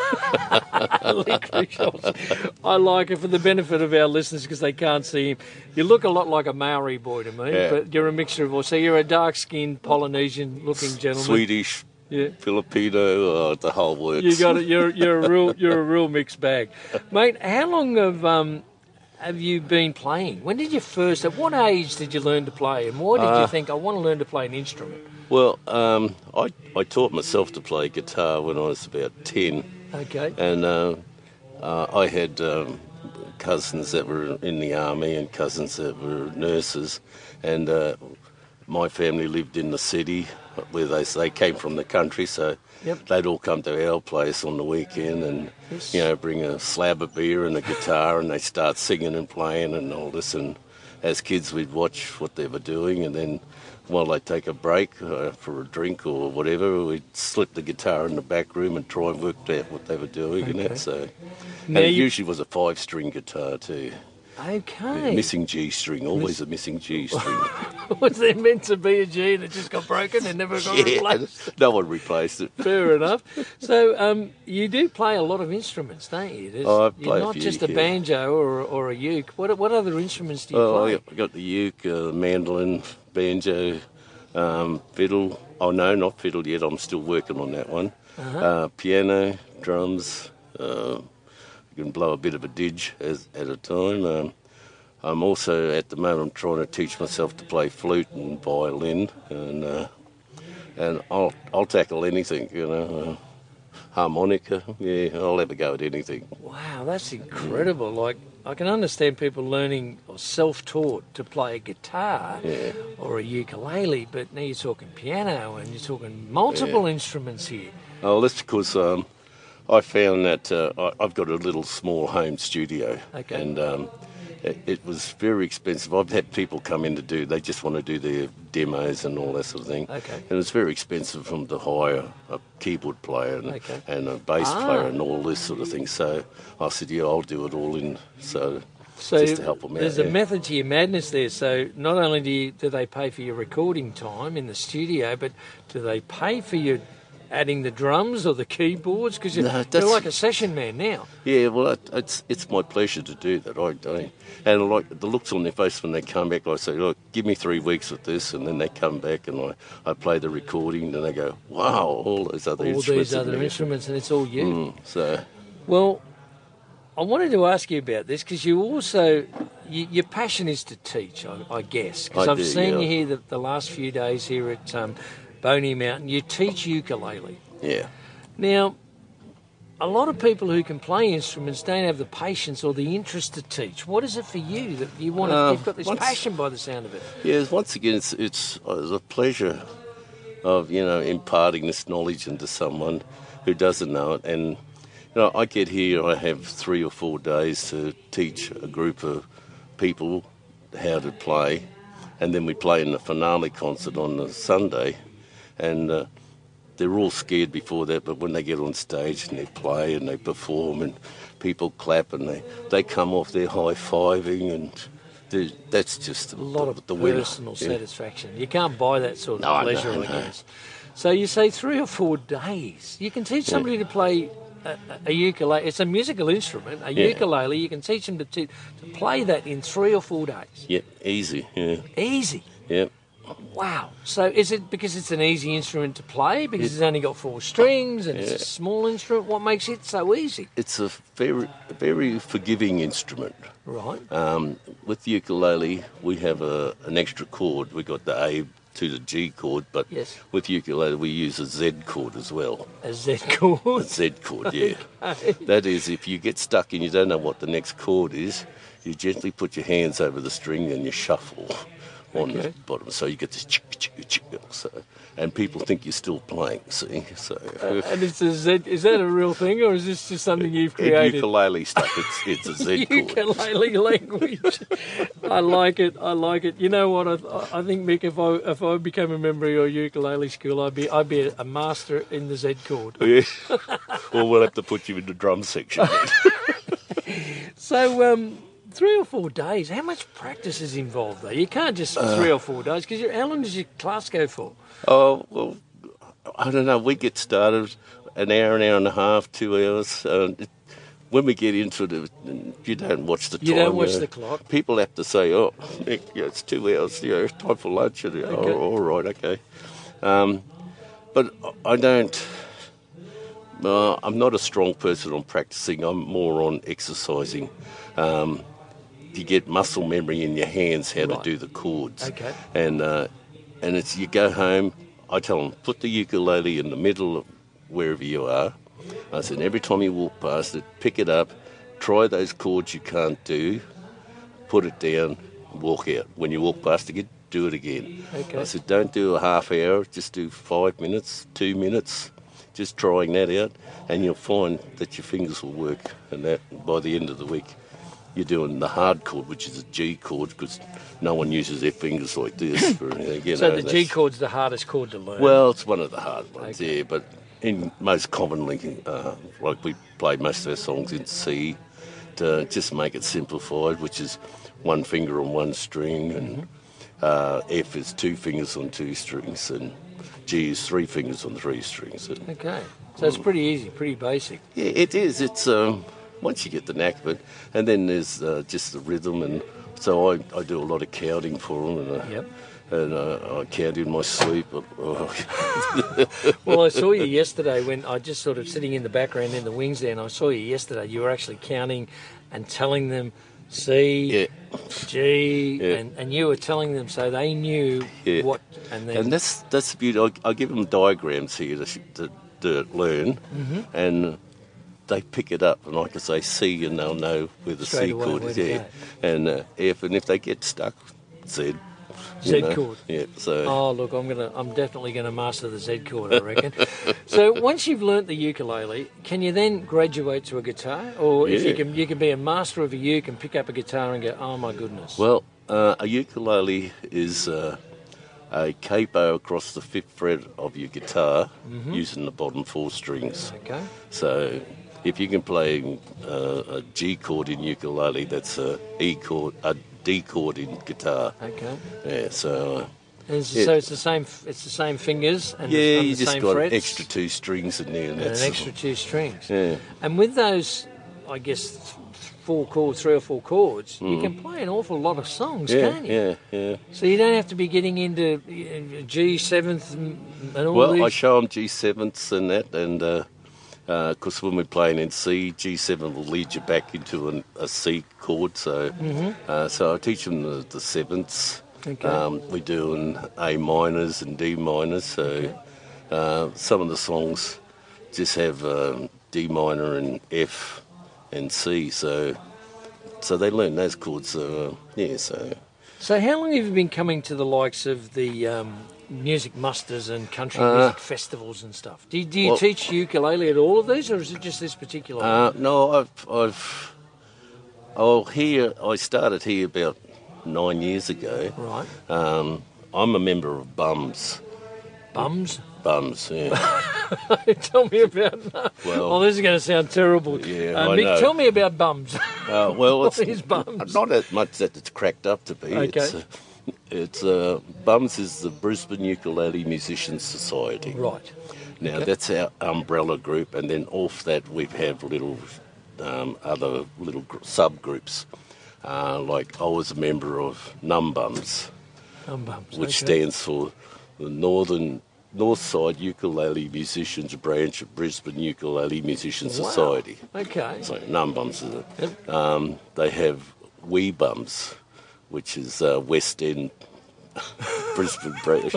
Licorice all sorts. I like it for the benefit of our listeners because they can't see him. You look a lot like a Maori boy to me, but you're a mixture of all. So you're a dark-skinned Polynesian-looking gentleman. Swedish, Filipino, the whole works. You got it. You're a real mixed bag, mate. How long have you been playing? When did you first? At what age did you learn to play, and why did you think I want to learn to play an instrument? Well, I taught myself to play guitar when I was about 10. Okay. And I had cousins that were in the army and cousins that were nurses, and my family lived in the city where they came from the country, so they'd all come to our place on the weekend and bring a slab of beer and a guitar, and they'd start singing and playing and all this. And as kids, we'd watch what they were doing, and then while they'd take a break for a drink or whatever, we'd slip the guitar in the back room and try and work out what they were doing. And that. So, and it usually was a 5-string guitar too. Okay. Missing G string, always a missing G string. Was there meant to be a G and it just got broken and never got replaced? No one replaced it. Fair enough. So you do play a lot of instruments, don't you? I play you're not just a banjo or a uke. What other instruments do you play? I got the uke, mandolin, banjo, fiddle. Oh no, not fiddle yet. I'm still working on that one. Piano, drums. You can blow a bit of a didge at a time. I'm also, at the moment, I'm trying to teach myself to play flute and violin, and I'll tackle anything, harmonica. Yeah, I'll have a go at anything. Wow, that's incredible. Like, I can understand people learning or self-taught to play a guitar or a ukulele, but now you're talking piano and you're talking multiple instruments here. Oh, that's because I found that I've got a little small home studio, and it was very expensive. I've had people come in they just want to do their demos and all that sort of thing. Okay. And it's very expensive for them to hire a keyboard player and a bass player and all this sort of thing. So I said, I'll do it all in, so just to help them out. There's a method to your madness there. So not only do they pay for your recording time in the studio, but do they pay for your adding the drums or the keyboards? Because you're like a session man now. Yeah, well, it's my pleasure to do that. And I like the looks on their face when they come back. I say, look, give me 3 weeks with this, and then they come back and I play the recording, and they go, wow, all those other instruments. All these other instruments, and it's all you. Well, I wanted to ask you about this because you also, your passion is to teach, I guess. Because I've seen you here the last few days here at Boney Mountain. You teach ukulele. Yeah. Now, a lot of people who can play instruments don't have the patience or the interest to teach. What is it for you that you want to? You've got this passion by the sound of it. Yeah. Once again, it's a pleasure of imparting this knowledge into someone who doesn't know it. And I get here. I have 3 or 4 days to teach a group of people how to play. and then we play in the finale concert on the Sunday, and they're all scared before that, but when they get on stage and they play and they perform and people clap and they come off there high-fiving, and that's just a lot of the personal satisfaction. You can't buy that sort of pleasure, no. I guess. So you say 3 or 4 days. You can teach somebody to play a ukulele. It's a musical instrument, ukulele. You can teach them to play that in 3 or 4 days. Yep, easy, yeah. Easy? Yep. Wow. So is it because it's an easy instrument to play, because it's only got 4 strings and it's a small instrument? What makes it so easy? It's a very forgiving instrument. Right. With the ukulele, we have an extra chord. We got the A to the G chord, but with ukulele we use a Z chord as well. A Z chord? A Z chord, yeah. Okay. That is, if you get stuck and you don't know what the next chord is, you gently put your hands over the string and you shuffle on the bottom, so you get this chick, and people think you're still playing, see? So and it's a Z, is that a real thing, or is this just something you've created? Ukulele stuff, it's a Z chord. Ukulele language. I like it. You know what, I think, Mick, if I became a member of your ukulele school, I'd be a master in the Z chord. Yeah. Well, we'll have to put you in the drum section. So 3 or 4 days, how much practice is involved though? You can't just 3 or 4 days, because how long does your class go for? Oh, well, I don't know. We get started an hour and a half, 2 hours. When we get into it, you don't watch the time. You don't watch the clock? People have to say, oh, Nick, it's 2 hours, time for lunch. And, oh, all right, okay. But I don't... I'm not a strong person on practicing. I'm more on exercising. You get muscle memory in your hands how to do the chords. Okay. And it's, you go home, I tell them, put the ukulele in the middle of wherever you are. I said, every time you walk past it, pick it up, try those chords you can't do, put it down, walk out. When you walk past again, do it again. Okay. I said, don't do a half hour, just do 5 minutes, 2 minutes, just trying that out, and you'll find that your fingers will work, and that by the end of the week, you're doing the hard chord, which is a G chord, because no one uses their fingers like this. For anything, so the G chord's the hardest chord to learn? Well, it's one of the hard ones, yeah, but most commonly, like we play most of our songs in C, to just make it simplified, which is 1 finger on 1 string, and F is 2 fingers on 2 strings, and G is 3 fingers on 3 strings. Okay, so it's pretty easy, pretty basic. Yeah, it is. It's once you get the knack of it, and then there's just the rhythm, and so I do a lot of counting for them, and I count in my sleep. Well, I saw you yesterday when I just sort of sitting in the background in the wings there, and I saw you yesterday. You were actually counting and telling them C, G, and you were telling them so they knew what. And that's the beauty. I give them diagrams here to learn, and they pick it up, and I can say C, and they'll know where the C chord is. Yeah, and F, and if they get stuck, Z. Z chord. Yeah. So. Oh, look, I'm definitely gonna master the Z chord, I reckon. So once you've learnt the ukulele, can you then graduate to a guitar, or if you can be a master of a uke and pick up a guitar and go, oh my goodness? Well, a ukulele is a capo across the 5th fret of your guitar using the bottom 4 strings. Okay. So if you can play a G chord in ukulele, that's a D chord in guitar. Okay. Yeah. So. So it's the same. It's the same fingers and you the just same got frets. an extra 2 strings in there, and an extra 2 strings. Yeah. And with those, I guess 4 chords, 3 or 4 chords, you can play an awful lot of songs, can't you? Yeah. So you don't have to be getting into G7th and all Well, these. I show them G7ths and that, and because when we're playing in C, G7 will lead you back into a C chord. So, so I teach them the 7ths. Okay. We do in A minors and D minors. So some of the songs just have D minor and F and C. So they learn those chords. So. So how long have you been coming to the likes of the music musters and country music festivals and stuff? Do you teach ukulele at all of these, or is it just this particular one? No, I started here about 9 years ago. Right. I'm a member of Bums. Bums? Bums, yeah. Tell me about that. Well, this is going to sound terrible. Yeah, I Mick, know. tell me about Bums. Well, What is Bums? not as much that it's cracked up to be. Okay. It's Bums is the Brisbane Ukulele Musicians Society. Right. Now, Okay. that's our umbrella group, and then off that we have little other little subgroups. Like I was a member of Numbums, Bums. which okay. stands for the Northside Ukulele Musicians Branch of Brisbane Ukulele Musicians Wow. Society. Okay. So Numbums is it. Yep. They have Wee Bums, which is West End Brisbane branch.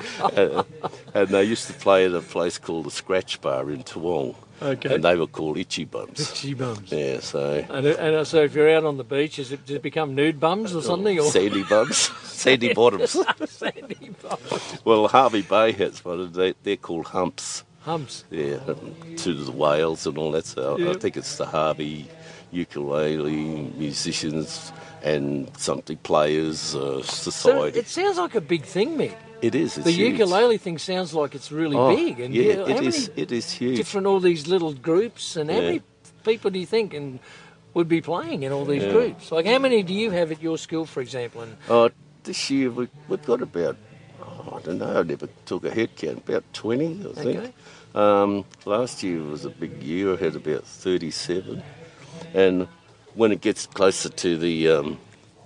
And they used to play at a place called the Scratch Bar in Toowong. Okay. And they were called Itchy Bums. Itchy Bums. Yeah, so... And so if you're out on the beach, does it become nude bums or something? Or Sandy Bums. Sandy Bottoms. sandy bums? Well, Harvey Bay has one. They're called Humps. Humps. Yeah, to the whales and all that. So I Yep. think it's the Harvey Ukulele Musicians and something Players So Society. it sounds like a big thing, Mick. It is. It's The huge. ukulele thing sounds like it's really Oh, big. And yeah, how many it is huge. different all these little groups, and how Yeah. many people do you think would be playing in all these Yeah. groups? Like how many do you have at your school, for example? And This year we've got about, I don't know, I never took a head count, about 20, I think. Okay. Last year was a big year. I had about 37. And when it gets closer to the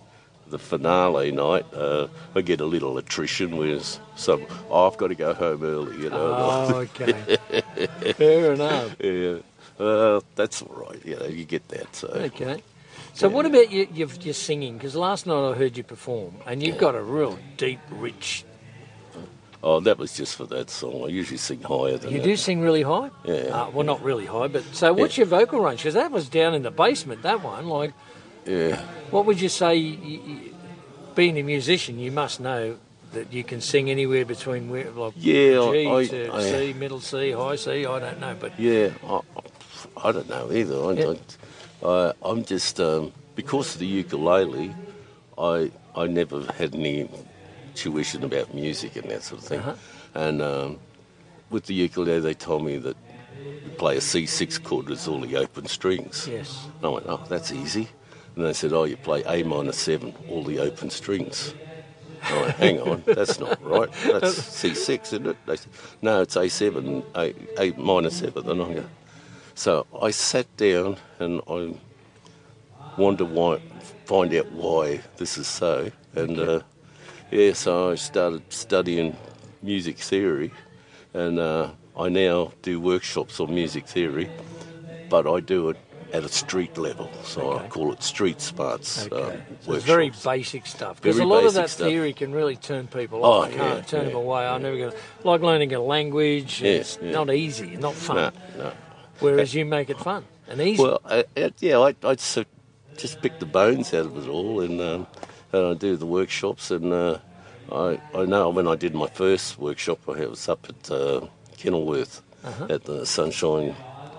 finale night, I get a little attrition where I've got to go home early, you know. Oh, okay. Fair enough. Yeah. That's all right, you know, you get that. So. Okay. So what about your singing? Because last night I heard you perform, and you've got a real deep, rich... Oh, that was just for that song. I usually sing higher than You that. do sing really high? Yeah. Well, not really high, but... So what's your vocal range? Because that was down in the basement, that one. Like, Yeah. what would you say, being a musician, you must know that you can sing anywhere between like Yeah, G to C, middle C, high C, I don't know, but... Yeah, I don't know either. I'm just because of the ukulele, I never had any tuition about music and that sort of thing. And with the ukulele, they told me that you play a C6 chord with all the open strings. Yes. And I went, oh, that's easy. And they said, oh, you play A minor 7, all the open strings. And I went, hang on, that's not right. That's C6, isn't it? They said, no, it's A7, A minor 7. And I go, so I sat down and I wanted to find out why this is so. And so I started studying music theory, and I now do workshops on music theory, but I do it at a street level, so I call it street smarts So it's very workshops. basic stuff. Because a Very lot of basic that stuff. theory can really turn people Oh, off. I can't yeah, turn yeah. them away. I'm never going to... Like learning a language, Yeah, it's yeah. not easy, not fun. No. Whereas you make it fun and easy. Well, I just pick the bones out of it all, and I do the workshops, and I know when I did my first workshop, I was up at Kenilworth at the Sunshine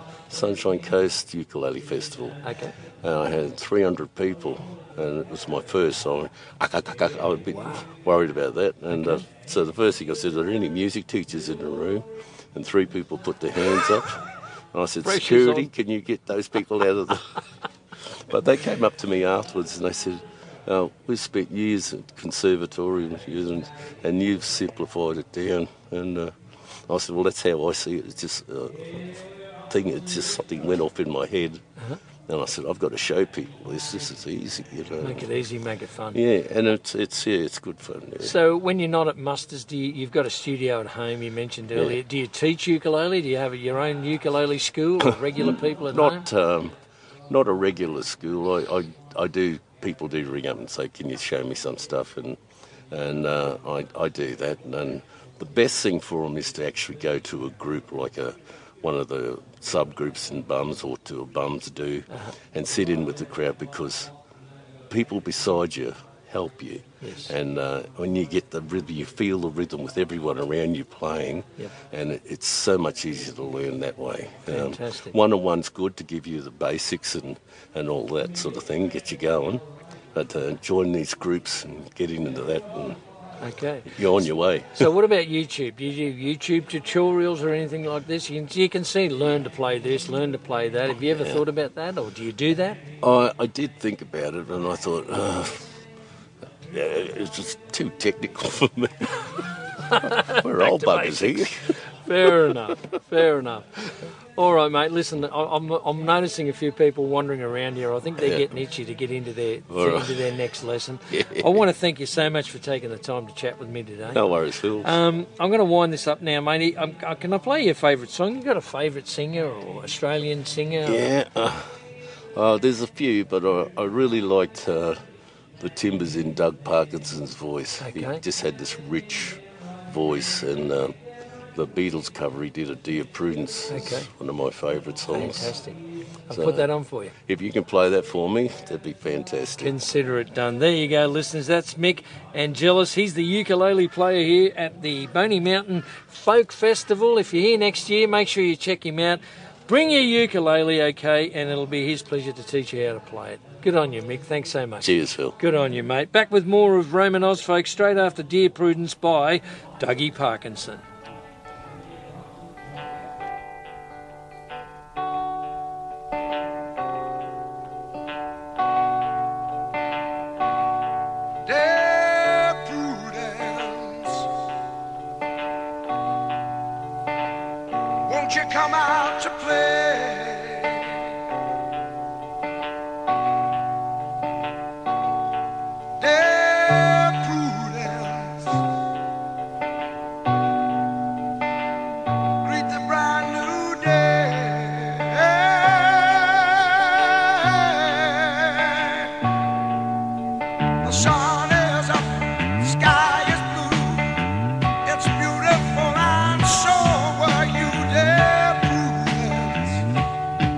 Coast Ukulele Festival. Okay. And I had 300 people, and it was my first, so I was a bit worried about that. And so the first thing I said, are there any music teachers in the room? And 3 people put their hands up. And I said, Pressure's security, on. can you get those people out of the... But they came up to me afterwards and they said, we've spent years at conservatory and you've simplified it down. And I said, well, that's how I see it. It's just it's just something went off in my head. And I said, I've got to show people this is easy, you know. Make it easy, make it fun. Yeah, and it's good fun. Yeah. So when you're not at Musters, you've got a studio at home, you mentioned earlier. Do you teach ukulele? Do you have your own ukulele school or regular people at home? Not a regular school. I do. People do ring up and say, "Can you show me some stuff?" And I do that. And the best thing for them is to actually go to a group like one of the subgroups in Bums or to a Bums do, and sit in with the crowd, because people beside you help you. Yes. And when you get the rhythm, you feel the rhythm with everyone around you playing, Yep. and it's so much easier to learn that way. Fantastic. One-on-one's good to give you the basics and all that sort of thing, get you going. But join these groups and get into that, and Okay. you're on your way. So what about YouTube? Do you do YouTube tutorials or anything like this? You can see, learn to play this, learn to play that. Have you ever thought about that, or do you do that? I did think about it, and I thought, it's just too technical for me. We're old buggers here. Fair enough. Fair enough. All right, mate. Listen, I'm noticing a few people wandering around here. I think they're getting itchy to get into their next lesson. Yeah. I want to thank you so much for taking the time to chat with me today. No worries, Phil. I'm going to wind this up now, matey. Can I play your favourite song? You got a favourite singer or Australian singer? Yeah. There's a few, but I really liked the timbres in Doug Parkinson's voice. Okay. He just had this rich voice, and the Beatles cover he did of Dear Prudence is one of my favourite songs. Fantastic. I'll put that on for you. If you can play that for me, that'd be fantastic. Consider it done. There you go, listeners. That's Mick Angelis. He's the ukulele player here at the Boney Mountain Folk Festival. If you're here next year, make sure you check him out. Bring your ukulele, okay, and it'll be his pleasure to teach you how to play it. Good on you, Mick. Thanks so much. Cheers, Phil. Good on you, mate. Back with more of Roman Oz, folks, straight after Dear Prudence by Dougie Parkinson. Won't you come out to play? Dear Prudence, greet the brand new day. The sun is up, the sky is blue. It's beautiful and so are you, dear Prudence.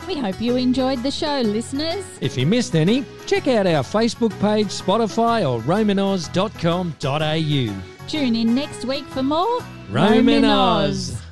We hope you enjoyed the show, listeners. If you missed any, check out our Facebook page, Spotify or romanoz.com.au. Tune in next week for more Roman Oz.